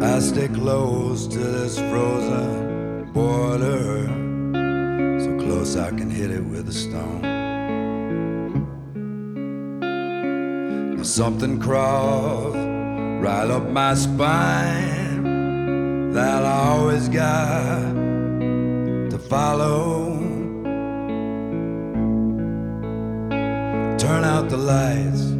I stay close to this frozen border, so close I can hit it with a stone. Now something crawls right up my spine that I always got to follow. Turn out the lights,